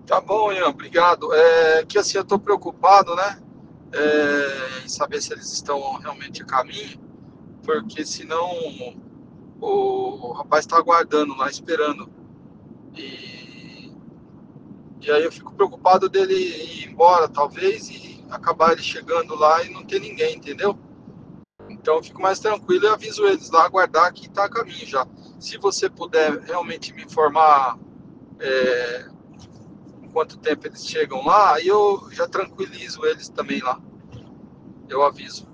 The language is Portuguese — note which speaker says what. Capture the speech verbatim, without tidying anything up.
Speaker 1: Tá bom, Ian, obrigado. É que assim, eu tô preocupado, né? É, em saber se eles estão realmente a caminho, porque senão o, o rapaz está aguardando lá, esperando. E, e aí eu fico preocupado dele ir embora, talvez, e acabar ele chegando lá e não ter ninguém, entendeu? Então eu fico mais tranquilo e aviso eles lá, aguardar que está a caminho já. Se você puder realmente me informar é, em quanto tempo eles chegam lá, aí eu já tranquilizo eles também lá. Eu aviso.